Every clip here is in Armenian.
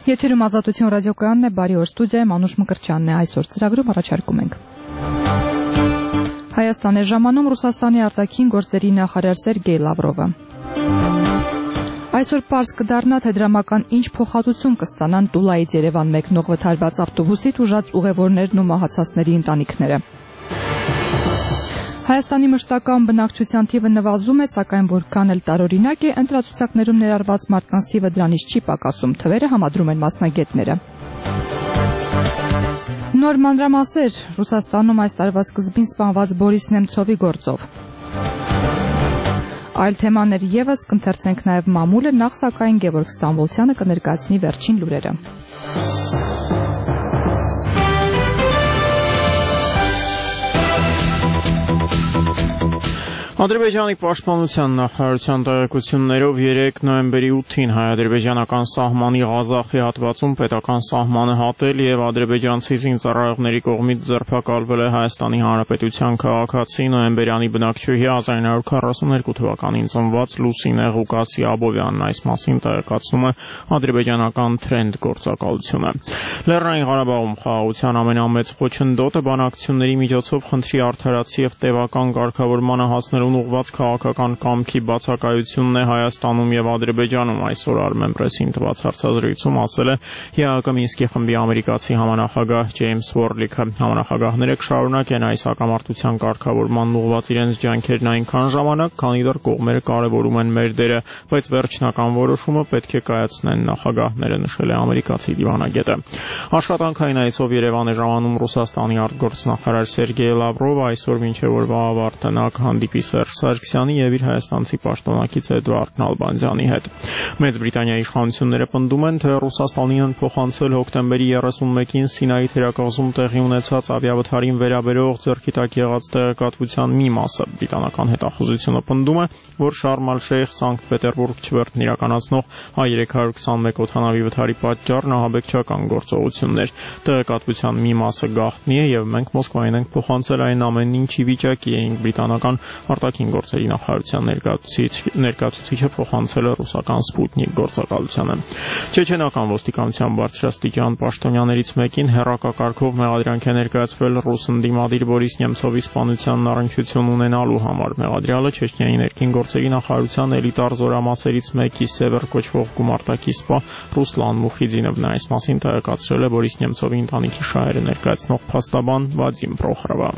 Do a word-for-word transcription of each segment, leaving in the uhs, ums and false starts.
Եթերում Ազատություն ռադիոկայանն է, բարի օր, ստուդիայում Անուշ Մկրտչյանն է, այսօր ծրագրում առաջարկում ենք։ Հայաստան է ժամանում Ռուսաստանի արտաքին գործերի նախարար Սերգեյ Լավրովը։ Այսօր պարզ կդառնա, թե դրամական ինչ փոխհատուցում կստանան Տուլայից Երևան մեկնող վթարված ավտոբուսի տուժած ուղևորներն ու մահացածների ընտանիքները։ Հայաստանի մշտական բնակչության թիվը նվազում է, սակայն որքան էլ տարօրինակ է, ընտրացուցակներում ներառված մարդկանց թիվը դրանից չի պակասում, թվերը համադրում են մասնագետները։ Նոր մանրամասեր Ռուսաստանում այս տարվա սկզբին սպանված Բորիս Նեմցովի գործով։ Այլ թեմաներ ևս կընթերցենք նաև մամուլը, նախ սակայն Գևորգ Ստամբոլցյանը կներկայացնի վերջին լուրերը։ Ադրբեջանի պաշտպանության նախարարության տեղեկություններով երեկ նոյեմբերի ութին հայ-ադրբեջանական սահմանի Ղազախի հատվածում պետական սահմանը հատել եւ ադրբեջանցի զինծառայողների կողմից ձերբակալվել է Հայաստանի Հանրապետության քաղաքացի նոյեմբերյանի բնակչուհի հազար ինը հարյուր քառասուններկու թվականին ծնված Լուսինե Ղուկասի Աբովյանն, այս մասին տեղեկացնում է ադրբեջանական Trend գործակալությունը։ Լեռնային Ղարաբաղում խաղաղության ամենամեծ խոչընդոտը բանակցությունների միջոցով խնդրի արդարացի եւ տևական կարգավորմանը հասնելու ուղղված քաղաքական կամքի բացակայությունն է Հայաստանում եւ Ադրբեջանում, այսօր Armenpress-ին տված հարցազրույցում ասել է ԵԱՀԿ Մինսկի խմբի ամերիկացի համանախագահ Ջեյմս Վորլիքը։ Համանախագահները կշարունակեն այս հակամարտության կարգավորման ուղղված իրենց ջանքերն այնքան ժամանակ, քանի դեռ կողմերը կարևորում են մեր դերը, բայց վերջնական որոշումը պետք է կայացնեն նախագահները, նշել է ամերիկացի դիվանագետը։ Աշխատանքային այցով Երևան է ժամանում Ռուսաստանի արտգործնախարար Սերգեյ Լավրովը, այսօր մինչև օրվա ավարտը նա կհանդիպի Սերժ Սարգսյանի եւ իր հայաստանցի պաշտոնակից Էդվարդ Նալբանդյանի հետ։ Մեծ Բրիտանիայի իշխանությունները պնդում են, թե Ռուսաստանին փոխանցել հոկտեմբերի երեսունմեկին Սինայի թերակղզում տեղի ունեցած ավիավթարին վերաբերող ձեռքի տակ եղած տեղեկատվության մի մասը։ Բրիտանական հետախուզությունը պնդում է, որ Շարմ ալ-Շեյխ Սանկտ Պետերբուրգ չվերթն իրականացնող Ա երեք հարյուր քսանմեկ օդանավի վթարի պատճառն ահաբեկչական գործողություններ։ Տեղեկատվության մի մասը գաղտնի է եւ մենք Մոսկվային ենք փոխանցել այն ամենն ինչի վիճակի էինք։ Բրիտանական արտաքին գործերի նախարարության ներկայացուցիչը փոխանցել է ռուսական Սպուտնիկ գործակալությանը։ Չեչենական ոստիկանության բարձրաստիճան պաշտոնյաներից մեկին հեռակակարգով մեղադրանք է ներկայացվել ռուս ընդդիմադիր Բորիս Նեմցովի սպանությանն առնչություն ունենալու համար։ Մեղադրյալը Չեչնիայի ներքին գործերի նախարարության էլիտար զորամասերից մեկի Սևեր կոչվող գումարտակի սպա Ռուսլան Մուխիդինովն է, այս մասին տեղեկացրել է Բորիս Նեմցովի ընտանիքի շահերը ներկայացնող փաստաբան Վադիմ Պրոխորովը։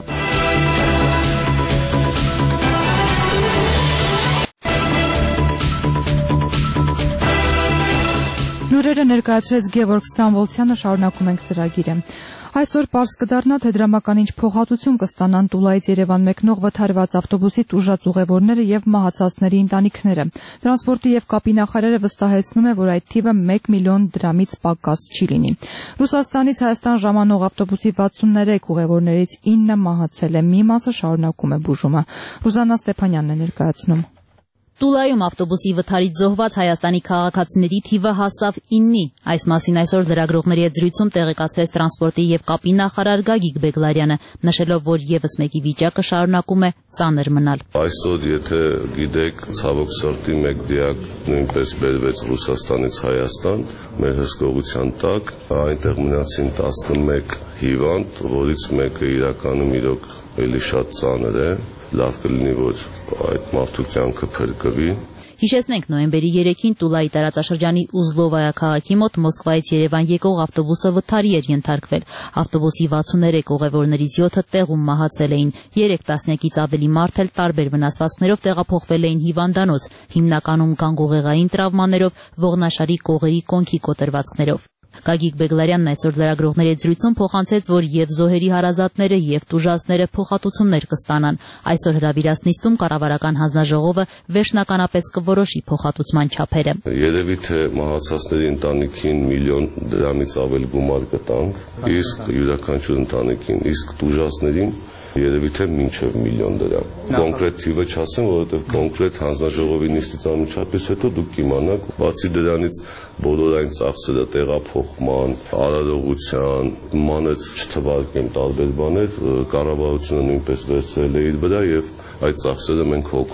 Լուրերը ներկայացրեց Գևորգ Ստամբոլցյանը, շարունակում ենք ծրագիրը։ Այսօր պարզ կդառնա, թե դրամական ինչ փոխհատուցում կստանան Տուլայից Երևան մեկնող վթարված ավտոբուսի տուժած ուղևորները եւ մահացածների ընտանիքները։ Տրանսպորտի եւ կապի նախարարը վստահեցնում է, որ այդ թիվը մեկ միլիոն դրամից պակաս չի լինի։ Ռուսաստանից Հայաստան ժամանող ավտոբուսի վաթսուններեք ուղևորներից ինը մահացել է, մի մասը շարունակում է բուժումը։ Ռուզաննա Ստեփանյանն է ներկայացնում։ Տուլայում ավտոբուսի վթարից զոհված Հայաստանի քաղաքացիների թիվը հասավ ինի։ Այս մասին այսօր լրագրողների հետ զրույցում տեղեկացրեց տրանսպորտի եւ կապի նախարար Գագիկ Բեգլարյանը, նշելով, որ եւս մեկի վիճակը շարունակում է ծանր մնալ։ Այսօր, եթե գիտեք, ցավոք սրտի մեկ դիակ նույնպես բերվեց Ռուսաստանից Հայաստան, մեր հսկողության տակ, այնտեղ մնացին տասնմեկ հիվանդ, որից մեկը իրականում իրոք էլի շատ ծանր է։ Լավ կլինի, որ այդ մարդու կյանքը փրկվի։ Հիշեցնենք, նոյեմբերի երեքին Տուլայի տարածաշրջանի Ուզլովայա քաղաքի մոտ Մոսկվայից Երևան եկող ավտոբուսը վթարի էր ենթարկվել։ Ավտոբուսի վաթսուններեք ուղևորներից յոթը տեղում մահացել էին։ Երեք տասնյակից ավելի մարդ էլ տարբեր վնասվածքներով տեղափոխվել էին հիվանդանոց, հիմնականում գանգուղեղային տրավմաներով, ողնաշարի կողերի կոնքի կոտրվածքներով։ Գագիկ Բեգլարյանն այսօր լրագրողների հետ զրույցում փոխանցեց, որ եւ զոհերի հարազատները եւ տուժածները փոխհատուցումներ կստանան։ Այսօր հրավիրած նիստում կառավարական հանձնաժողովը վերջնականապես կորոշի փոխհատուցման չափերը։ Երևի թե մահացածների ընտանիքին միլիոն դրամից ավել գումար կտանք, իսկ յուրաքանչյուր ընտանիքին, իսկ տուժածներին երևի թե մինչև միլիոն դրամ։ Կոնկրետ թիվը չասեմ, որովհետև կոնկրետ հանձնաժողովի նիստից անմիջապես հետո դուք կիմանաք, բացի դրանից բոլոր այն ծախսերը տեղափոխման, արարողության, մանր չթվարկեմ տարբեր բաներ, կառավարությունը նույնպես վերցրել է իր վրա եւ այդ ծախսերը մենք հոգում ենք։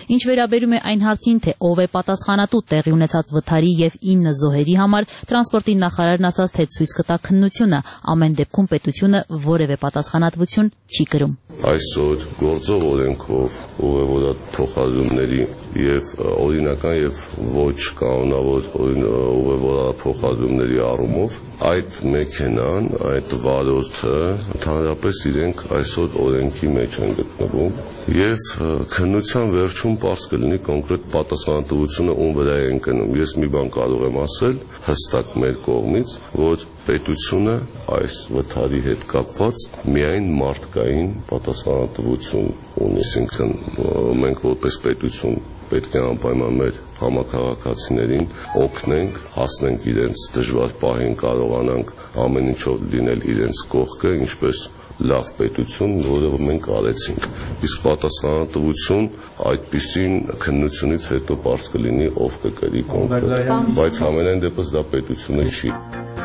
Ինչ վերաբերում է այն հարցին, թե ով է պատասխանատու տեղի ունեցած վթարի եւ ինը զոհերի համար, տրանսպորտի նախարարն ասաց, թե ցույց կտա քննությունը, ամեն դեպքում պետությունը որևէ պատասխանատվություն չի կրում։ Այսօր գործող օրենքով ուղևորը փոխադրումների եւ օրինական եւ ոչ կանոնավոր ուղևորափոխադրումների առումով այդ մեքենան, այդ վարորդը ընդհանրապես իրենք այսօր օրենքի մեջ են գտնվում եւ քննության վերջում պարզ կլինի կոնկրետ պատասխանատվությունը ում վրա է ընկնում։ Ես մի բան կարող եմ ասել հստակ մեր կողմից, որ պետությունը այս վթարի հետ կապված միայն մարդկային պատասխանատվություն ունի, այսինքն մենք որպես պետություն պետք է անպայման մեր համակարգացիներին օգնենք, հասնենք իրենց դժվար պահին, կարողանանք ամեն ինչով լինել իրենց կողքը, ինչպես լավ պետություն, որը մենք արեցինք։ Իսկ պատասխանատվություն այդպիսին քննությունից հետո պարզ կլինի ով կկրի կոնկրետ, բայց համենայն դեպս դա պետությունը չի։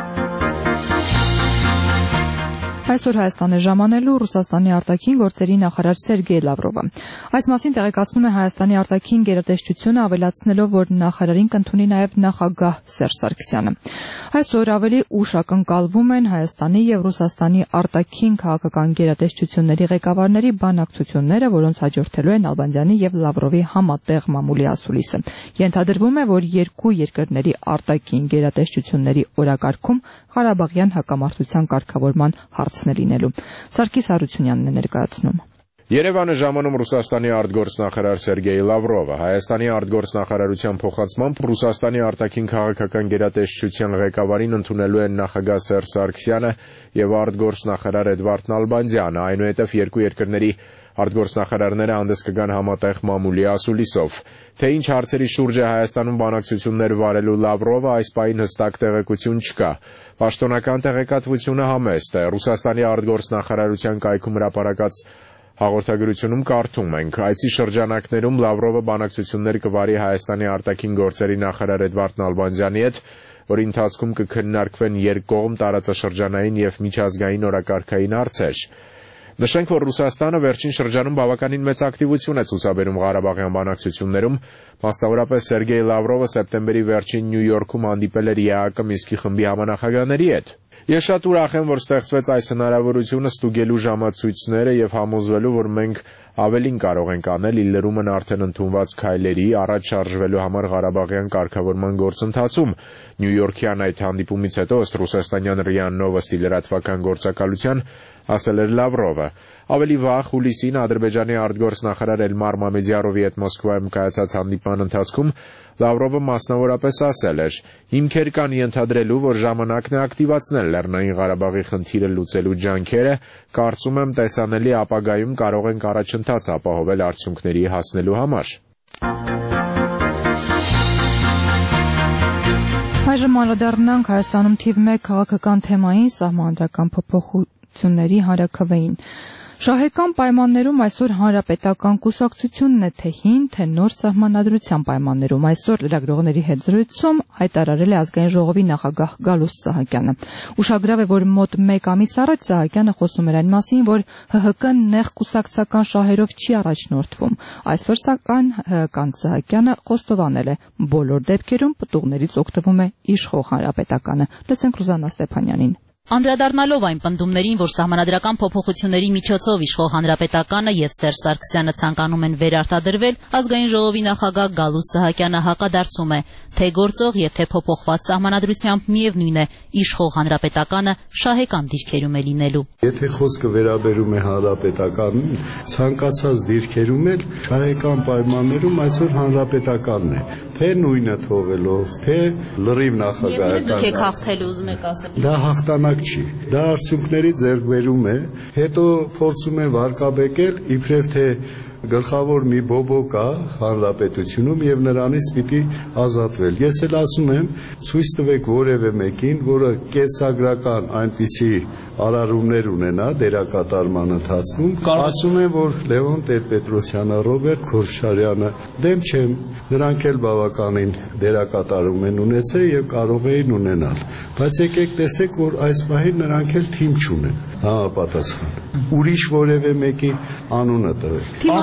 Այսօր Հայաստան է ժամանելու Ռուսաստանի արտաքին գործերի նախարար Սերգեյ Լավրովը։ Այս մասին տեղեկացնում է Հայաստանի արտաքին գերատեսչությունը, ավելացնելով, որ նախարարին կընդունի նաև նախագահ Սերժ Սարգսյանը։ Այսօր ավելի ուշ ակնկալվում են Հայաստանի եւ Ռուսաստանի արտաքին քաղաքական գերատեսչությունների ղեկավարների բանակցությունները, որոնց հաջորդելու են Ալբանդյանի եւ Լավրովի համատեղ մամուլի ասուլիսը։ Ենթադրվում է, որ երկու երկրների արտաքին գերատեսչությունների օրակարգում Ղարաբաղյան հակամարտության կարգավորման հարցն է լինելու։ Սարգիս Հարությունյանն է ներկայացնում։ Երևանը ժամանում Ռուսաստանի արտգործնախարար Սերգեյ Լավրովը, Հայաստանի արտգործնախարարության փոխանցմամբ Ռուսաստանի արտաքին քաղաքական գերատեսչության ղեկավարին ընդունելու են նախագահ Սերժ Սարգսյանը եւ արտգործնախարար Էդվարդ Նալբանդյանը, այնուհետև երկու երկրների արտգործնախարարները հանդես կգան համատեղ մամուլի ասուլիսով։ Թե ինչ հարցերի շուրջ է Հայաստանում բանակցություններ վարելու Լավրովը, այս պահին հստակ տեղեկություն չկա։ Պաշտոնական տեղեկատվությունը համեստ է։ Ռուսաստանի արտգործնախարարության կայքում հրապարակած հաղորդագրությունում կարդում ենք. Այցի շրջանակներում Լավրովը բանակցություններ կվարի Հայաստանի արտաքին գործերի նախարար Էդվարդ Նալբանդյանի հետ, որի ընթացքում կքննարկվեն երկկողմ տարածաշրջանային եւ միջազգային օրակարգային հարցեր։ Նշենք, որ Ռուսաստանը վերջին շրջանում բավականին մեծ ակտիվություն է ցուցաբերում Ղարաբաղյան բանակցություններում, մասնավորապես Սերգեյ Լավրովը սեպտեմբերի վերջին Նյու Յորքում հանդիպել էր ԵԱՀԿ Մինսկի խմբի համանախագահների հետ։ Ես շատ ուրախ եմ, որ ստեղծվեց այս հնարավորությունը ստուգելու ժամացույցները եւ համոզվելու, որ մենք ավելին կարող ենք անել ի լրումն արդեն ընդունված քայլերի առաջ շարժվելու համար Ղարաբաղյան կարգավորման գործընթացում։ Նյու Յորքյան այդ հանդիպումից հետո ըստ ռուսաստանյան ՌԻԱ Նովոստի լրատվական գործակալության ասել էր Լավրովը։ Ավելի վաղ հուլիսին Ադրբեջանի արտգործնախարար Էլմար Մամեդյարովի հետ Մոսկվայում կայացած հանդիպման ընթացքում Լավրովը մասնավորապես ասել էր. «Հիմքեր կան ենթադրելու, որ ժամանակն է ակտիվացնել Լեռնային Ղարաբաղի խնդիրը լուծելու ջանքերը, կարծում եմ տեսանելի ապագայում կարող ենք առաջընթաց ապահովել արդյունքների հասնելու համար»։ Այժմ անդրադառնանք Հայաստանում թիվ մեկ քաղաքական թեմային սահմանադրական փոփոխությունների հանրաքվեին։ Շահեկան պայմաններում այսօր հանրապետական կուսակցությունն է թե հին, թե նոր սահմանադրության պայմաններում։ Այսօր լրագրողների հետ զրույցում հայտարարել է ազգային ժողովի նախագահ Գալուստ Սահակյանը։ Ուշագրավ է, որ մոտ մեկ ամիս առաջ Սահակյանը խոսում էր այն մասին, որ ՀՀԿ-ն նեղ կուսակցական շահերով չի առաջնորդվում։ Այսօր սակայն ՀՀԿ-ն Սահակյանը խոստովանել է, բոլոր դեպքերում պտուղներից օգտվում է իշխող հանրապետականը։ Լսենք Ռուզաննա Ստեփանյանին։ Անդրադառնալով այն պնդումներին, որ սահմանադրական փոփոխությունների միջոցով իշխող հանրապետականը եւ Սերժ Սարգսյանը ցանկանում են վերարտադրվել, ազգային ժողովի նախագահ Գալուստ Սահակյանը հակադարձում է, թե գործող եւ թե փոփոխված սահմանադրությամբ միևնույն է, իշխող հանրապետականը շահեկան դիրքերում է լինելու։ Եթե խոսքը վերաբերում է հանրապետականին, ցանկացած դիրքերում էլ շահեկան պայմաններում այսօր հանրապետականն է, թե նույնը թողելով, թե լրիվ նախագահական։ Դուք եք հաղթել, ուզում եք ասել։ Դա հաղթանակ չի, դա արդյունքների ձեռքբերում է, հետո փորձում է վարկաբեկել իբրև թե գլխավոր մի բոբո կա հանրապետությունում եւ նրանից պիտի ազատվել։ Ես էլ ասում եմ, ցույց տվեք որևէ մեկին, որը կենսագրական այնպիսի արարումներ ունենա դերակատարման ընթացքում, ասում եմ, որ Լևոն Տեր-Պետրոսյանը, Ռոբերտ Քոչարյանը դեմ չեմ, նրանք էլ բավականին դերակատարում են ունեցել եւ կարող էին ունենալ։ Բայց եկեք տեսեք, որ այս պահին նրանք էլ թիմ չունեն համապատասխան։ Ուրիշ որևէ մեկի անունը տվեք։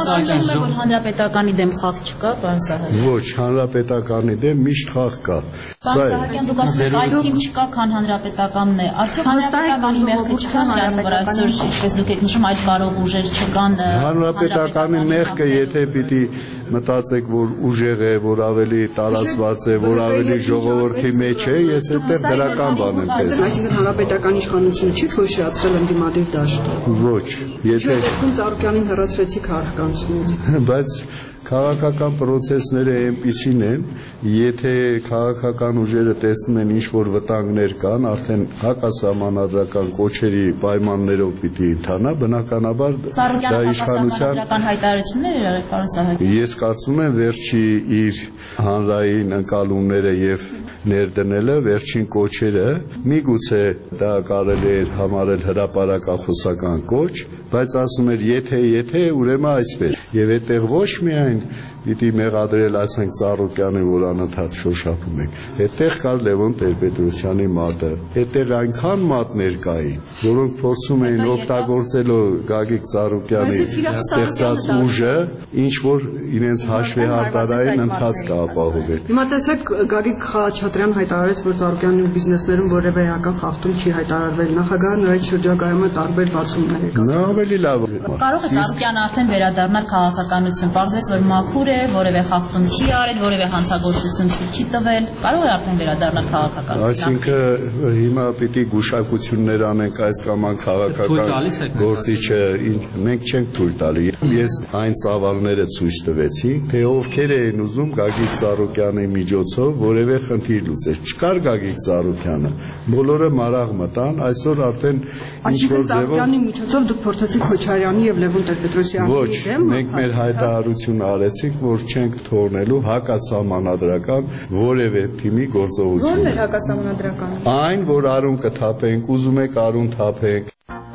Որ հանրապետականի դեմ խաղ չկա, պարոն Սահակյան։ Ոչ, հանրապետականի դեմ միշտ խաղ կա։ Պարոն Սահակյան, դուք ասում եք այլ թիմ չկա, քան հանրապետականն է։ Արդյոք հանրապետականի մեղքը չկա նրանց վրա, այսօր ինչպես դուք եք նշում, այդ կարող ուժեր չկան։ Հանրապետականի մեղքը, եթե պիտի մտածեք, որ ուժեղ է, որ ավելի տարածված է, որ ավելի ժողովրդի մեջ է, ես այդտեղ դրական բան եմ տեսնում։ Այսինքն հանրապետական իշխանությունը չի քոշացրել ընդդիմադիր դաշտ։ Ոչ, եթե Ծառուկյանին հեռացրեցի քաղաքականությունից։ Բայց քաղաքական process-ները այնպիսին են, եթե քաղաքական ուժերը տեսնում են ինչ-որ վտանգներ կան, արդեն հակասահմանադրական կոչերի պայմաններով պիտի ընթանա, բնականաբար դա իշխանության հայտարարություններ էր արել, պարոն Սահակյան։ Ես կարծում եմ վերջի իր հանրային ընկալումները եւ ներդնելը, վերջին կոչերը, միգուցե դա կարելի է համարել հրապարակախոսական կոչ, բայց ասում էր եթե, եթե, ուրեմն այսպես։ Եվ այդտեղ ոչ միայն պիտի մեղադրել, ասենք Ծառուկյանին, որ անընդհատ շոշափում եք։ Այդտեղ կար Լևոն Տեր-Պետրոսյանի մատը։ Այդտեղ այնքան մատներ կային, որոնք փորձում էին օգտագործելով Գագիկ Ծառուկյանի ստեղծած ուժը, ինչ որ իրենց հաշվի հարտարային ընթացք ապահովել։ Հիմա տեսեք, Գագիկ Խաչատրյան հայտարարեց, որ Ծառուկյանի բիզնեսներում որևէ էական խախտում չի հայտարարվել։ Նախագահը նրա շրջագայումը տարբեր բացումներ է կազմել։ Նա ավելի լավ է։ Կարող է Ծառուկյանը արդեն վերադառնալ քաղաքականություն, պարզեց, որ մաքուր է, որևէ խախտում չի արել, որևէ հանցագործություն չի տվել, կարող է արդեն վերադառնալ քաղաքականություն։ Այսինքն հիմա պիտի գուշակություններ անենք այս կամ այն քաղաքական գործիչը, մենք չենք թույլ տալի։ Ես այն ծավալները ցույց տվեցի, թե ովքեր էին ուզում Գագիկ Ծառուկյանի միջոցով որևէ խնդիր լուծել։ Չկար Գագիկ Ծառուկյանը, բոլորը մարաղ մտան, այսօր արդեն ինչ-որ ձևով Ծառուկյանի միջոցով դուք փորձեցիք Քոչարյանի եւ Լևոն Տեր-Պետրոսյանի Ոչ, մենք մեր հայտարարություն արեցինք, որ չենք թողնելու հակասահմանադրական որևէ թիմի գործողություն։ Ո՞րն է հակասահմանադրականը։ Այն, որ արուն կթափենք, ուզում եք արուն թափենք։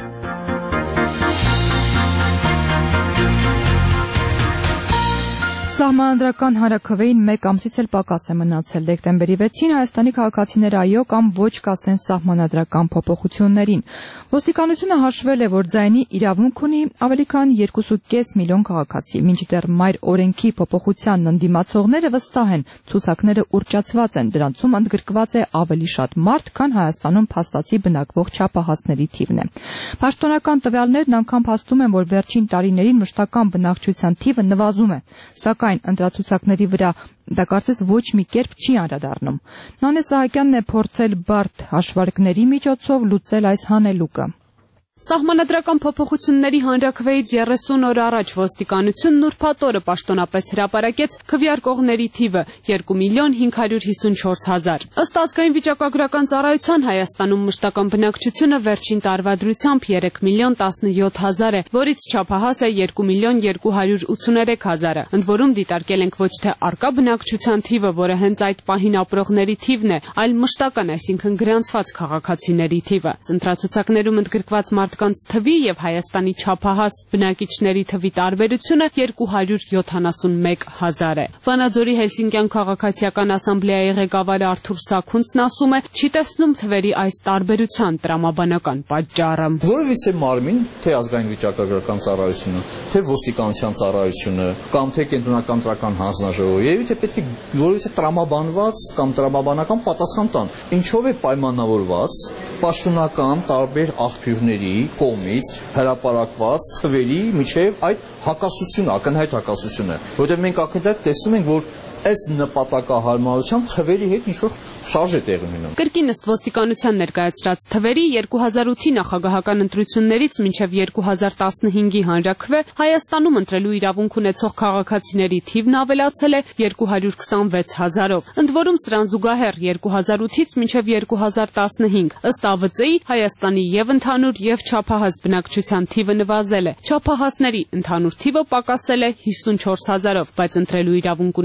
Սահմանադրական հանրաքվեին մեկ ամսից էլ պակաս է մնացել։ Դեկտեմբերի վեցին Հայաստանի քաղաքացիները այո կամ ոչ կասեն սահմանադրական փոփոխություններին։ Ոստիկանությունը հաշվել է, որ ձայնի իրավունք ունի ավելի քան երկու կόμμα պենս միլիոն քաղաքացի, մինչդեռ մայր օրենքի փոփոխությանն ընդդիմացողները վստահ են, ցուցակները ուռճացված են, դրանցում ընդգրկված է ավելի շատ մարդ, քան Հայաստանում փաստացի բնակվող չափահասների թիվն է։ Պաշտոնական տվյալներն անգամ փաստում են, որ վերջին տարիներին մշտական բնակչության թիվը նվազում է, սակայն ընտրացուցակների վրա դա կարծես ոչ մի կերպ չի անդրադառնում։ Նանե Սահակյանն է փորձել բարդ հաշվարկների միջոցով լուծել այս հանելուկը։ Սահմանադրական փոփոխությունների հանրաքվեից երեսուն օր առաջ ոստիկանությունն ուրբաթ օրը պաշտոնապես հրապարակեց քվեարկողների թիվը երկու միլիոն հինգ հարյուր հիսունչորս հազար։ Ըստ ազգային վիճակագրական ծառայության Հայաստանում մշտական բնակչությունը վերջին տարվա դրությամբ երեք միլիոն տասնյոթ հազար է, որից չափահաս է երկու միլիոն երկու հարյուր ութսուներեք հազարը։ Ընդ որում դիտարկել ենք ոչ թե արկա բնակչության թիվը, որը հենց այդ պահին ապրողների թիվն է, այլ մշտական, այսինքն գրանցված քաղաքացիների թիվը։ Ընտրացուցակներում ընդգրկված մարդկանց թվի եւ Հայաստանի չափահաս բնակիչների թվի տարբերությունը երկու հարյուր յոթանասունմեկ հազար է։ Վանաձորի Հելսինկյան քաղաքացիական ասամբլեայի ղեկավար Արթուր Սաքունցն ասում է, չի տեսնում թվերի այս տարբերության տրամաբանական պատճառը։ Որևիցե մարմին, թե ազգային վիճակագրական ծառայությունը, թե ոստիկանության ծառայությունը, կամ թե կենտրոնական տրական հանձնաժողովը, երևի թե պետք է որևիցե տրամաբանված կամ տրամաբանական պատասխան տան։ Ինչով է պայմանավորված պաշտոնական տարբեր աղբյուրների կողմից հրապարակված թվերի միջև այդ հակասությունը, ակնհայտ հակասությունը, որովհետև մենք ակնհայտ տեսնում ենք, որ այս նպատակահարմարությամբ թվերի հետ ինչ-որ շարժ է տեղի ունենում։ Կրկին ըստ ոստիկանության ներկայացրած թվերի երկու հազար ութի նախագահական ընտրություններից մինչև երկու հազար տասնհինգի հանրաքվե Հայաստանում ընտրելու իրավունք ունեցող քաղաքացիների թիվն ավելացել է երկու հարյուր քսանվեց հազարով։ Ընդ որում սրան զուգահեռ երկու հազար ութից մինչև երկու հազար տասնհինգ ըստ A V C-ի Հայաստանի եւ ընդհանուր եւ չափահաս բնակչության թիվը նվազել է։ Չափահասների ընդհանուր թիվը պակասել է հիսունչորս հազարով, բայց ընտրելու իրավունք ունեցողների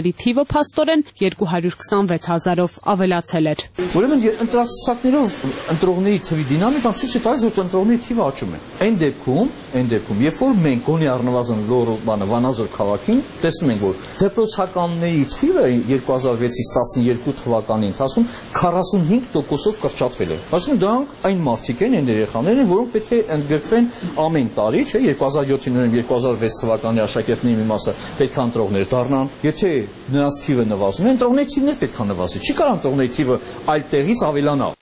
ընտրողների թիվը փաստորեն երկու հարյուր քսանվեց հազարով ավելացել էր։ Ուրեմն ընտրացուցակներով ընտրողների թվի դինամիկան ցույց է տալիս, որ ընտրողների թիվը աճում է։ Այն դեպքում, այն դեպքում, երբ որ մենք գոնե առնվազն լոռ բանը Վանաձոր քաղաքին տեսնում ենք, որ դեպրոցականների թիվը երկու հազար վեցից տասնյոթ թվականի ընթացքում քառասունհինգ տոկոսով կրճատվել է։ Այսինքն դրանք այն մարդիկ են, այն երեխաներն են, որոնք պետք է ընդգրկվեն ամեն տարի, չէ, երկու հազար յոթին ուրեմն երկու հազար վեց թվականի աշակերտների մի մասը պետք է ընտրողներ դառնան։ Եթե նրանց թիվը նվազում է, ընտրողների թիվն էլ պետք է նվազի։ Չի կարող ընտրողների թիվը այլ տեղից ավելանա։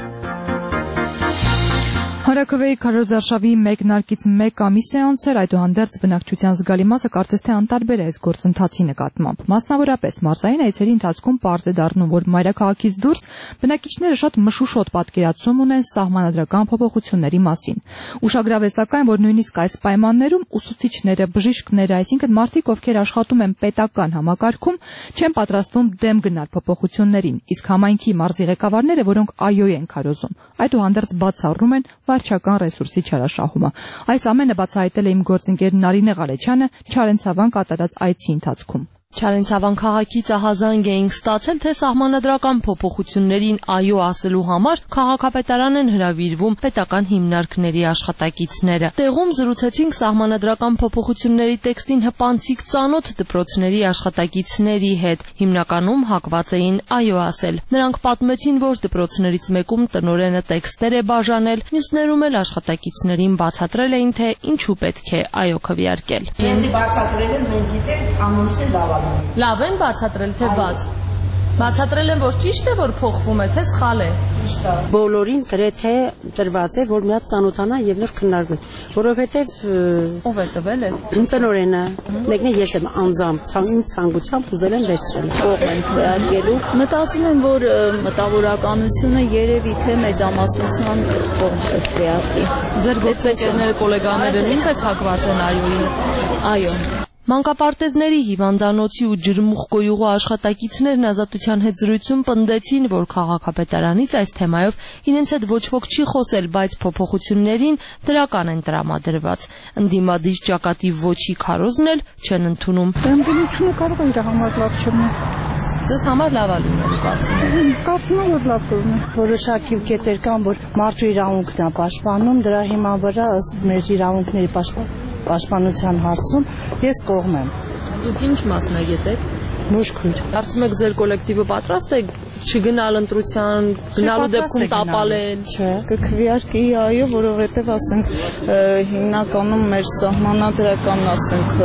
Հարաքվեի քարոզարշավի մեկնարկից մեկ ամիս է անցել, այդուհանդերձ բնակչության զգալի մասը կարծես թե անտարբեր է այս գործընթացի նկատմամբ։ Մասնավորապես մարզային այցերի ընթացքում պարզ է դառնում, որ մայրաքաղաքից դուրս բնակիչները շատ մշուշոտ պատկերացում ունեն սահմանադրական փոփոխությունների մասին։ Ուշագրավ է սակայն, որ նույնիսկ այս պայմաններում ուսուցիչները, բժիշկները, այսինքն մարդիկ, ովքեր աշխատում են պետական համակարգում, չեն պատրաստվում դեմ գնալ փոփոխություններին, իսկ համայնքի մարզի ղեկավարները, որոնք այո են քարոզում, այդուհանդերձ բացառում են վարչական ռեսուրսի չարաշահումը։ Այս ամենը բացահայտել է իմ գործընկեր Նարինե Ղալեչյանը Չարենցավան կատարած այցի ընթացքում։ Չարենցավան քաղաքից ահազանգ էինք ստացել, թե սահմանադրական փոփոխություններին այո ասելու համար քաղաքապետարան են հրավիրվում պետական հիմնարկների աշխատակիցները։ Տեղում զրուցեցինք սահմանադրական փոփոխությունների տեքստին հպանցիկ ծանոթ դպրոցների աշխատակիցների հետ։ Հիմնականում հակված էին այո ասել։ Նրանք պատմեցին, որ դպրոցներից մեկում տնօրենը տեքստեր է բաժանել, մյուսներում էլ աշխատակիցներին բացատրել էին, թե ինչու պետք է այո քվեարկել։ Ես բացատրել եմ, մենք գիտենք, անոնսը լավ Լավ են բացատրել, թե բաց։ Բացատրել են, որ ճիշտ է, որ փոխվում է, թե սխալ է։ Բոլորին գրեթե տրված է, որ մի հատ ծանոթանա եւ նոր քննարկվի, որովհետեւ ով է տվել է։ Տնօրենը, մեկն է ես եմ անձամբ, ցանկին ցանկությամբ ուզել եմ վերցրել։ Կողմ են քվեարկելու։ Մտածում եմ, որ մտավորականությունը երևի թե մեծամասնության կողմ է քվեարկի։ Ձեր գործընկերները, գոլեգաները նույնպես հակված են այոյին։ Այո։ Մանկապարտեզների հիվանդանոցի ու ջրմուխ գոյուղու աշխատակիցներն Ազատության հետ զրույցում պնդեցին, որ քաղաքապետարանից այս թեմայով իրենց հետ ոչ ոք չի խոսել, բայց փոփոխություններին դրական են տրամադրված։ Ընդդիմադիր ճակատի ոչի քարոզն էլ չեն ընդունում։ Ընդդիմությունը կարող է իր համար լավ չլինել։ Ձեզ համար լավ է լինելու կարծում եք։ Կարծում եմ, որ լավ կլինի։ Որոշակի կետեր կան, որ մարդու իրավունքն է պաշտպանում, դրա հիման վրա ըստ մեր իրավունքների պաշտպան պաշտպանության հարցում ես կողմ եմ։ Դուք ինչ մասնագետ եք։ Մուշքույր։ Կարծում եք ձեր կոլեկտիվը պատրաստ է չգնալ ընտրության, գնալու դեպքում տապալել։ Չէ, կքվեարկի այո, որովհետև ասենք հիմնականում մեր սահմանադրական, ասենք,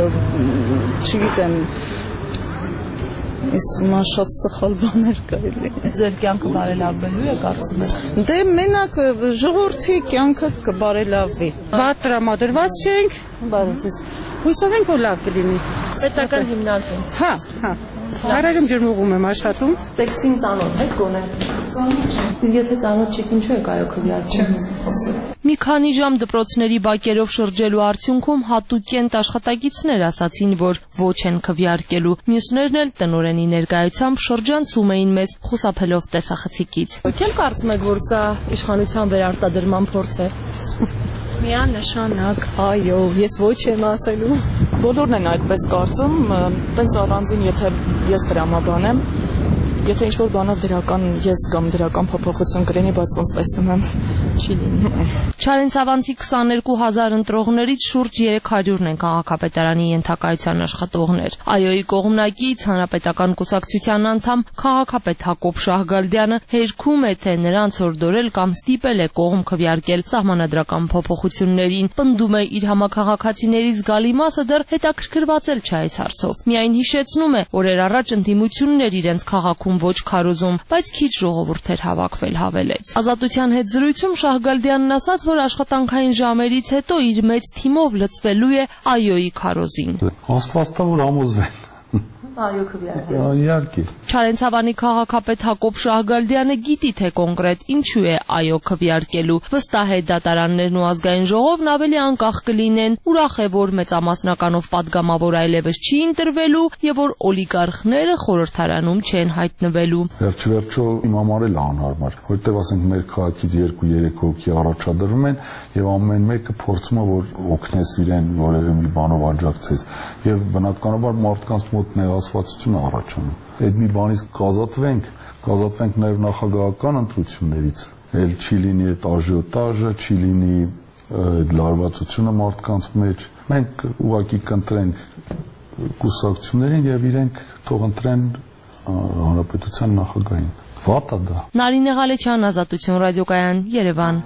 չգիտեմ, Իսկ մա շատ սխալ բաներ կարելի է։ Ձեր կյանքը բարելավվելու է, կարծում եք։ Դե մենակ ժողովրդի կյանքը կբարելավվի։ Բաց տրամադրված չենք, բարեցես։ Հույսով ենք, որ լավ կլինի։ Պետական հիմնարկում։ Հա, հա։ Արագում ջրմուղում եմ աշխատում։ Տեքստին ծանոթ եք գոնե։ Ծանոթ չեմ։ Իսկ եթե ծանոթ չեք, ինչու եք այո քվեարկում։ Մի քանի ժամ դպրոցների բակերով շրջելու արդյունքում հատուկենտ աշխատակիցներ ասացին, որ ոչ են քվեարկելու։ Մյուսներն էլ տնօրենի ներկայությամբ շրջանցում էին մեզ, խուսափելով տեսախցիկից։ Ո՞ք էլ կարծում եք, որ սա իշխանության վերարտադրման փորձ է։ Միանշանակ, այո, ես ոչ եմ ասելու։ Բոլորն են այդպես կարծում, տենց առանձին, եթե ես դրամաբան եմ, եթե ինչ-որ բանով դրական ես կամ դրական փոփոխություն կլինի, բայց ոնց տեսնում եմ, չի լինի։ Չարենցավանցի քսաներկու հազար ընտրողներից շուրջ երեք հարյուրն են քաղաքապետարանի ենթակայության աշխատողներ։ Այոյի կողմնակից հանրապետական կուսակցության անդամ քաղաքապետ Հակոբ Շահգալդյանը հերքում է, թե նրանց հորդորել կամ ստիպել է կողմ քվեարկել սահմանադրական փոփոխություններին, պնդում է իր համաքաղաքացիների զգալի մասը դեռ հետաքրքրված չէ այս հարցով։ Միայն հիշեցնում է, օրեր առաջ ընդդիմություններ իրենց քաղաքում ոչ քարոզում, բայց քիչ ժողովուրդ էր հավաքվել, հավելեց։ Ազատության հետ զրույցում Շահգալդյանն ասաց, որ աշխատանքային ժամերից հետո իր մեծ թիմով լծվելու է այոյի քարոզին։ Աստված տա որ համոզվեն։ Այո քվեարկել։ Իհարկե։ Չարենցավանի քաղաքապետ Հակոբ Շահգալդյանը գիտի, թե կոնկրետ ինչու է այո քվեարկելու։ Վստահ է դատարաններն ու ազգային ժողովն ավելի անկախ կլինեն, ուրախ է, որ մեծամասնականով падգամավոր այլևս չի ընտրվելու եւ որ օլիգարխները խորհրդարանում չեն հայտնվելու։ Վերջիվերջո իմ համար էլ անհարմար, որտեղ ասենք մեր քաղաքից երկու-երեք հոգի առաջադրվում են եւ ամեն մեկը փորձում է որ օգնես իրեն որևէ մի բանով աջակցես եւ բնականաբար մարդկանց մոտ նեղացված կասվածություն առաջանում։ Այդ մի բանից կազատվենք, կազատվենք նաև նախագահական ընտրություններից, էլ չի լինի այդ աժիոտաժը, չի լինի այդ լարվածությունը մարդկանց մեջ։ Մենք ուղղակի կընտրենք կուսակցություններին եւ իրենք թող ընտրեն հանրապետության նախագահին։ Վատ է դա։ Նարինե Ղալեչյան, Ազատություն ռադիոկայան, Երևան։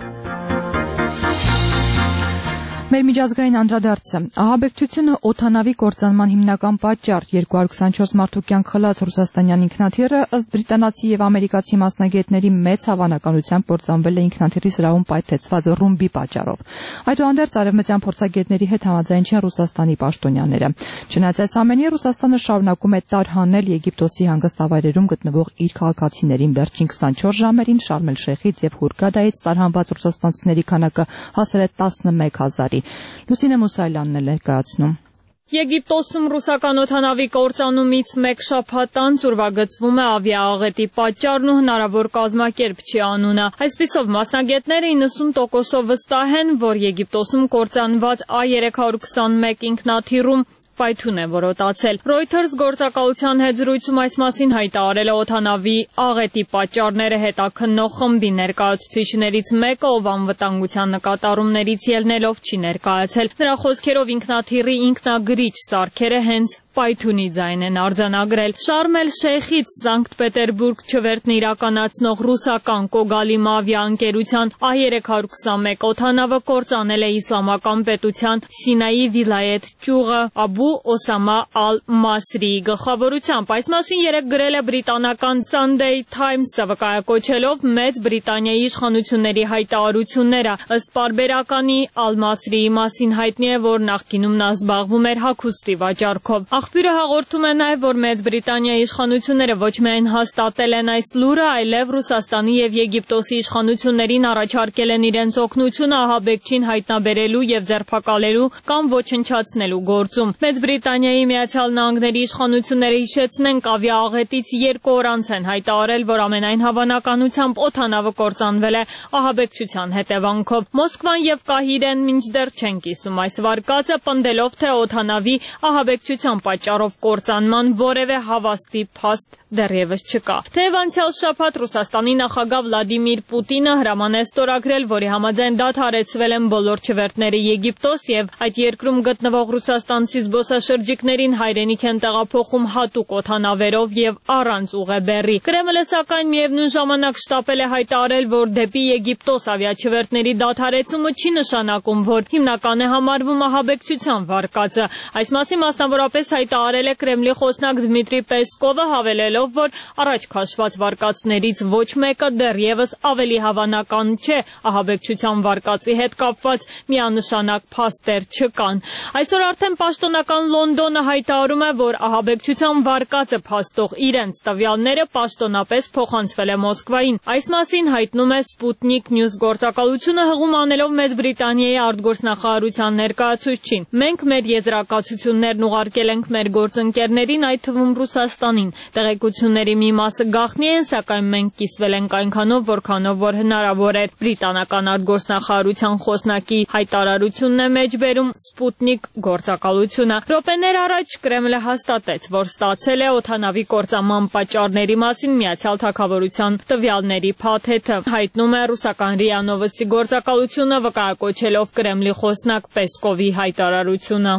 Մեր միջազգային անդրադարձը ահաբեկչությունը օդանավի կործանման հիմնական պատճառ երկու հարյուր քսանչորս մարդու կյանք խլած ռուսաստանյան ինքնաթիռը ըստ բրիտանացի եւ ամերիկացի մասնագետների մեծ հավանականությամբ կործանվել է ինքնաթիռի սրահում պայթեցված ռումբի պատճառով։ Այդուհանդերձ արևմտյան փորձագետների հետ համաձայն չեն Ռուսաստանի պաշտոնյաները։ Չնայած այս ամենի Ռուսաստանը շարունակում է տարհանել Եգիպտոսի հանգստավայրերում գտնվող իր քաղաքացիներին վերջին քսանչորս ժամերին Շարմ էլ-Շեյխից եւ Հուրգադայից տարհանված ռուսաստանցիների քանակը հասել է տասնմեկ հազարի։ Լուսինե Մուսայելյանն է ներկայացնում։ Եգիպտոսում ռուսական օդանավի կործանումից մեկ շաբաթ անց ուրվագծվում է ավիաաղետի պատճառն ու հնարավոր կազմակերպչի անունը։ Այսպիսով մասնագետները իննսուն տոկոսով վստահ են, որ Եգիպտոսում կործանված A երեք հարյուր քսանմեկ ինքնաթիռում պայթուն է որոտացել։ Reuters գործակալության հետ զրույցում այս մասին հայտարարել է օդանավի աղետի պատճառները հետաքննող խմբի ներկայացուցիչներից մեկը, ով անվտանգության նկատառումներից ելնելով չի ներկայացել։ Նրա խոսքերով ինքնաթիռի ինքնագրիչ սարքերը հենց պայթունի ձայն են արձանագրել։ Շարմ էլ-Շեյխից Սանկտ Պետերբուրգ չվերթն իրականացնող ռուսական Կոգալիմ ավիաընկերության A երեք հարյուր քսանմեկ օդանավը կործանել է իսլամական պետության Սինայի վիլայեթ ճյուղը Աբու Օսամա ալ-Մասրիի գլխավորությամբ։ Այս մասին երեկ գրել է բրիտանական Sunday Times-ը, վկայակոչելով Մեծ Բրիտանիայի իշխանությունների հայտարարությունները։ Ըստ պարբերականի Ալ-Մասրիի մասին հայտնի է, որ նախկինում նա զբաղվում էր հագուստի վաճառքով։ Աղբյուրը հաղորդում է նաև, որ Մեծ Բրիտանիայի իշխանությունները ոչ միայն հաստատել են այս լուրը, այլև Ռուսաստանի եւ Եգիպտոսի իշխանություններին առաջարկել են իրենց օգնությունը ահաբեկչին հայտնաբերելու եւ ձերբակալելու կամ ոչնչացնելու գործում։ Մեծ Բրիտանիայի Միացյալ Նահանգների իշխանությունները հիշեցնենք ավիաաղետից երկու օր անց են հայտարարել, որ ամենայն հավանականությամբ օդանավը կործանվել է ահաբեկչության հետևանքով։ Մոսկվան եւ Կահիրեն մինչդեռ չեն կիսում այս վարկածը, պնդելով, թե օդանավի ահաբեկչության պատճառով կործանման որևէ հավաստի փաստ դեռևս չկա։ Թեև անցյալ շաբաթ Ռուսաստանի նախագահ Վլադիմիր Պուտինը հրաման է ստորագրել, որի համաձայն դադարեցվել են բոլոր չվերթները Եգիպտոս եւ այդ երկրում գտնվող ռուսաստանցի զբոսաշրջիկներին հայրենիք են տեղափոխում հատուկ օդանավերով եւ առանց ուղեբեռի։ Կրեմլը սակայն միևնույն ժամանակ շտապել է հայտարարել, որ դեպի Եգիպտոս ավիաչվերթների դադարեցումը չի նշանակում, որ հիմնական է համարվում ահաբեկչության վարկածը։ Այս մասին մասնավորապես հայտարարել է Կրեմլի խոսնակ Դմիտրի Պեսկովը, հավելելով, որ առաջ քաշված վարկածներից ոչ մեկը դեռևս ավելի հավանական չէ, ահաբեկչության վարկածի հետ կապված միանշանակ փաստեր չկան։ Այսօր արդեն պաշտոնական Լոնդոնը հայտարարում է, որ ահաբեկչության վարկածը փաստող իրենց տվյալները պաշտոնապես փոխանցվել է Մոսկվային։ Այս մասին հայտնում է Sputnik News գործակալությունը, հղում անելով Մեծ Բրիտանիայի արտգործնախարարության ներկայացուցչին։ Մենք մեր եզրակացություններն ուղարկել ենք մեր գործընկերներին, այդ թվում Ռուսաստանին։ Տեղեկությունների մի մասը գաղտնի են, սակայն մենք կիսվել ենք այնքանով, որքանով որ հնարավոր էր։ Բրիտանական արտգործնախարարության խոսնակի հայտարարությունն է մեջբերում Sputnik գործակալությունը։ Րոպեներ առաջ Կրեմլը հաստատեց, որ ստացել է օդանավի կործանման պատճառների մասին Միացյալ Թագավորության տվյալների փաթեթը։ Հայտնում է ռուսական րիա Նովոստի գործակալությունը, վկայակոչելով Կրեմլի խոսնակ Պեսկովի հայտարարությունը։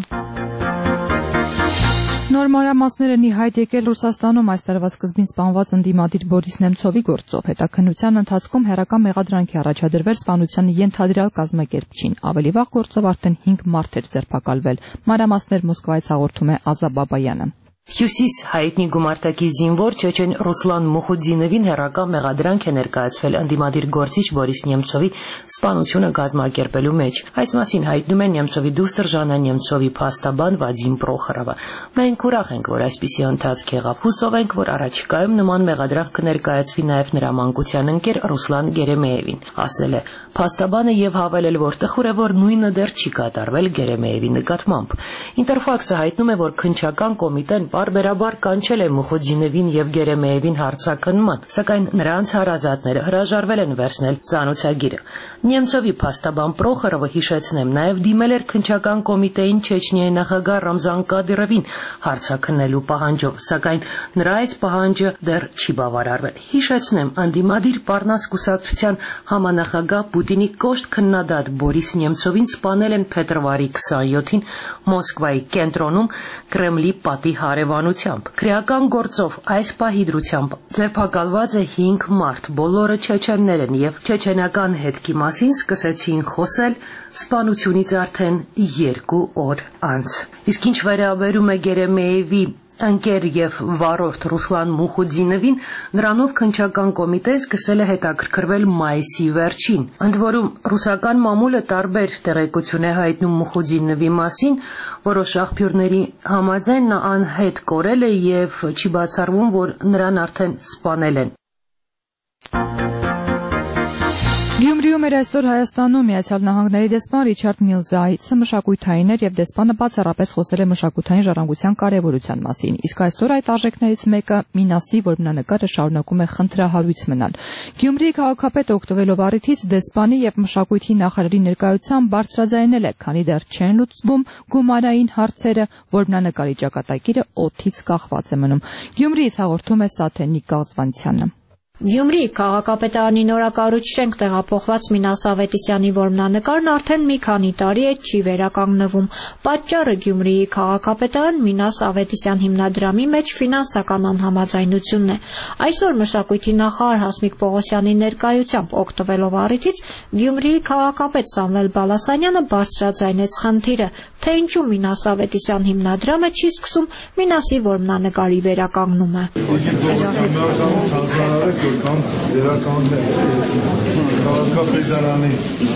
Նոր մանրամասներ են ի հայտ եկել Ռուսաստանում այս տարվա սկզբին սպանված ընդդիմադիր Բորիս Նեմցովի գործով։ Հետաքննության ընթացքում հերական մեղադրանքի առաջադրվել սպանության ենթադրյալ կազմակերպչին։ Ավելի վաղ գործով արդեն հինգ մարդ էր ձերբակալվել։ Մանրամասներ Մոսկվայից հաղորդում է Ազա Բաբայանը։ Հյուսիս հայտնի գումարտակի զինվոր Չեչեն Ռուսլան Մուխուդինովին հերական մեղադրանք է ներկայացվել ընդդիմադիր գործիչ Բորիս Նեմցովի սպանությունը կազմակերպելու մեջ։ Այս մասին հայտնում է Նեմցովի դուստր Ժանա Նեմցովի փաստաբան Վադիմ Պրոխորովը։ Մենք ուրախ ենք, որ այսպիսի ընթացք եղավ։ Հուսով ենք, որ առաջիկայում նման մեղադրանք կներկայացվի նաև նրա մանկության ընկեր Ռուսլան Գերեմեևին, ասել է փաստաբանը եւ հավելել, որ տխուր է, որ նույնը դեռ չի կատարվել Գերեմեևի նկատմամբ։ Ինտերֆաքսը հայտնում է, որ քննչական կոմիտեն պարբերաբար կանչել է Մուխուդինովին եւ Գերեմեևին հարցաքննման, սակայն նրանց հարազատները հրաժարվել են վերցնել ծանոթագիրը։ Նեմցովի փաստաբան Պրոխորովը, հիշեցնեմ, նաեւ դիմել էր քննչական կոմիտեին Չեչնիայի նախագահ Ռամզան Կադիրովին հարցաքննելու պահանջով, սակայն նրա այս պահանջը դեռ չի բավարարվել։ Հիշեցնեմ, անդիմադիր Պարնաս կուսակցության համանախագահ Պուտինի կոշտ քննադատ Բորիս Նեմցովին սպանել են փետրվարի քսաներկուին Մոսկվայի կենտրոնում Կրեմլի պատի հարևանությամբ։ Քրեական գործով այս պահի դրությամբ ձերբակալված է հինգ մարդ, բոլորը չեչեններ են եւ չեչենական հետքի մասին սկսեցին խոսել սպանությունից արդեն երկու օր անց։ Իսկ ինչ վերաբերում է Գերեմեևի ընկեր եւ վարորդ Ռուսլան Մուխուդինովին, նրանով քննչական կոմիտեն սկսել է հետաքրքրվել մայիսի վերջին։ Ընդ որում, ռուսական մամուլը տարբեր տեղեկություն է հայտնում Մուխուդինովի մասին, որոշ աղբյուրների համաձայն նա անհետ կորել է եւ չի բացառվում, որ նրան արդեն սպանել են։ Գյումրիում էր այսօր Հայաստանում Միացյալ Նահանգների դեսպան Ռիչարդ Միլզայցը մշակութային էր եւ դեսպանը բացառապես խոսել է մշակութային ժառանգության կարեւորության մասին, իսկ այսօր այդ արժեքներից մեկը Մինասի որմնանկարը շարունակում է խնդրահարույց մնալ։ Գյումրիի քաղաքապետը օգտվելով առիթից դեսպանի եւ մշակույթի նախարարի ներկայությամբ բարձրաձայնել է, քանի դեռ չեն լուծվում գումարային հարցերը, որմնանկարի ճակատագիրը օդից կախված է մնում։ Գյումրիից հաղորդում է Սաթենիկ Գազվանցյանը։ Գյումրիի քաղաքապետարանի նորակառույց շենք տեղափոխված Մինաս Ավետիսյանի որմնանկարն արդեն մի քանի տարի է չի վերականգնվում։ Պատճառը Գյումրիի քաղաքապետարան Մինաս Ավետիսյան հիմնադրամի մեջ ֆինանսական անհամաձայնությունն է։ Այսօր մշակույթի նախարար Հասմիկ Պողոսյանի ներկայությամբ օգտվելով առիթից Գյումրիի քաղաքապետ Սամվել Բալասանյանը բարձրաձայնեց խնդիրը, թե ինչու Մինաս Ավետիսյան հիմնադրամը չի սկսում Մինասի որմնանկարի վերականգնումը։ Կամ դերականներ քաղաքապետարանի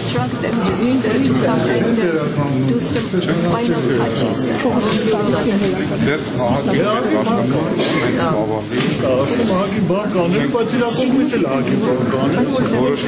Ահագի բան կանել, բայց իր կողմից էլ ահագի բան կանել, որոշ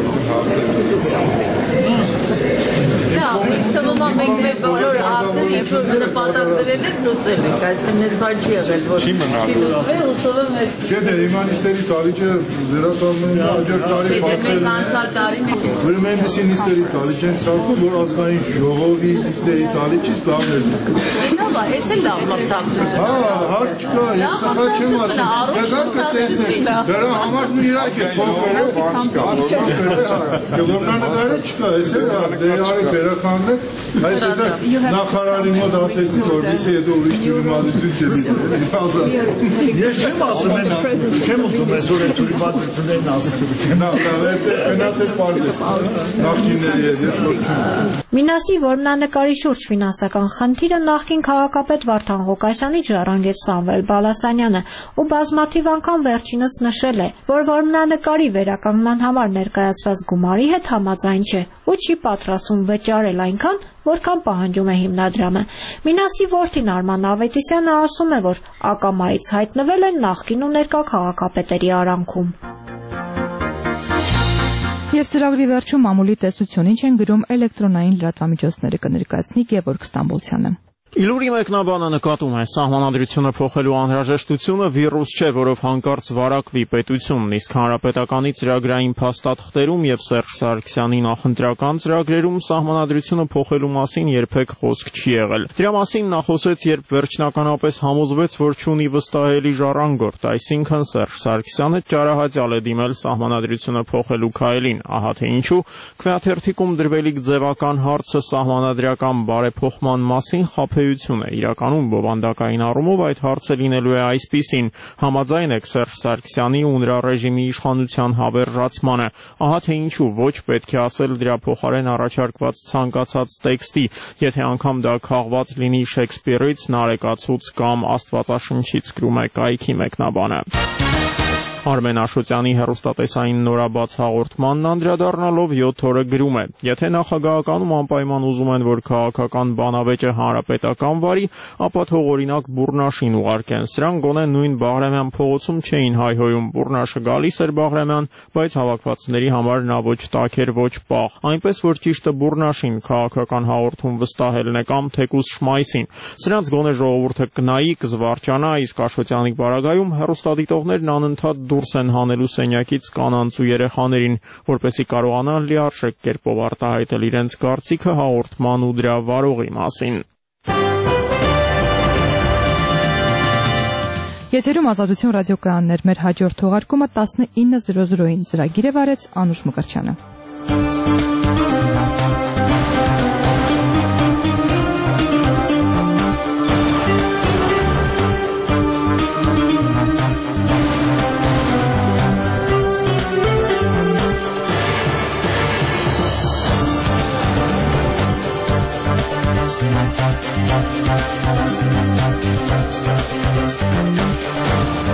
Դա, ինձ թվում է մենք մեր բոլոր ասել, երբ որ նպատակ դրել եք, լուծել եք, այսպես մեզ բան չի եղել, որ չի լուծվել, ուսով եմ եք։ Չէ, դե իմանիստերի տարիքը վերականգնելու հաջորդ տարի բացել են։ Ուրեմն այնպիսի նիստերի տարիք են ցանկում, որ ազգային ժողովի նիստերի տարիքից լավն է։ Լավ է, այս էլ լավ ցանկություն։ Հա, հարց չկա, ես սխալ չեմ ասում։ Դեռ կտեսնենք։ Դրա համար ու իրաք է փոխվել է, որմնանկարը չկա, այս էլ դերարի վերականգնել, այսպես նախարարի մոտ ասեցի, որ դիսի հետո ուրիշ դիմադրություն չդի։ Ազատ։ Ես չեմ ասում են, չեմ ուզում այսօր այդ ուրիպատություններն ասել։ Նա գնացել պարզ է, նախկինների հետ ես ոչ չեմ։ Մինասի որմնանկարի շուրջ ֆինանսական խնդիրը նախկին քաղաքապետ Վարդան Ղուկասյանի ժառանգեց Սամվել Բալասանյանը, ու բազմաթիվ անգամ վերջինս նշել է, որ որմնանկարի վերականգնման համար ներկայացված գումարի հետ համաձայն չէ ու չի պատրաստվում վճարել այնքան, որքան պահանջում է հիմնադրամը։ Մինասի որդին Արման Ավետիսյանը ասում է, որ ակամայից հայտնվել են նախկին ու ներկա քաղաքապետերի արանքում։ Եվ ծրագրի վերջում մամուլի տեսություն ինչ են գրում էլեկտրոնային լրատվամիջոցները կներկայացնի Գևորգ Ստամբոլցյանը։ Իլուրի մեկնաբանը նկատում է սահմանադրությունը փոխելու անհրաժեշտությունը վիրուս չէ, որով հանկարծ վարակվի պետությունն, իսկ հանրապետականի ծրագրային փաստաթղթերում եւ Սերժ Սարգսյանի նախընտրական ծրագրերում սահմանադրությունը փոխելու մասին երբեք խոսք չի եղել։ Դրա մասին նա խոսեց, երբ վերջնականապես համոզվեց, որ չունի վստահելի ժառանգորդ, այսինքն Սերժ Սարգսյանը ճարահատյալ է դիմել սահմանադրությունը փոխելու քայլին, ահա թե ինչու քվեաթերթիկում դրվելիք ձևական հարցը սահմանադրական բարեփոխման մասին խափ Իրականում բովանդակային առումով այդ հարցը լինելու է այսպիսին. համաձայն եք Սերժ Սարգսյանի ու նրա ռեժիմի իշխանության հավերժացմանը, ահա թե ինչու ոչ պետք է ասել դրա փոխարեն առաջարկված ցանկացած տեքստի, եթե անգամ դա քաղված լինի Շեքսպիրից, Նարեկացուց կամ Աստվածաշնչից, գրում է կայքի մեկնաբանը։ Արմեն Աշոտյանի հեռուստատեսային նորաբաց հաղորդմանն անդրադառնալով յոթ օրը գրում է. Եթե նախագահականում անպայման ուզում են, որ քաղաքական բանավեճը հանրապետական վարի, ապա թող օրինակ Բուռնաշին ուղարկեն. Սրան գոնե նույն Բաղրամյան փողոցում չէին հայհոյում. Բուռնաշը գալիս էր Բաղրամյան, բայց հավաքվածների համար նա ոչ տաք էր, ոչ պաղ. Այնպես որ ճիշտը Բուռնաշին քաղաքական հաղորդում վստահելն է կամ թեկուզ Շմայսին. Սրանց գոնե ժողովուրդը կնայի, կզվարճանա, իսկ Աշոտյանի պարագայում հեռուստադիտողներն անընդհատ դուրս են հանելու սենյակից կանանց ու երեխաներին, որպեսզի կարողանան լիարժեք կերպով արտահայտել իրենց կարծիքը հաղորդման ու դրա վարողի մասին։ Եթերում Ազատություն ռադիոկայաններ, մեր հաջորդ թողարկումը տասնինը զրո զրոին ծրագիր է վարեց Անուշ Մկրտչյանը։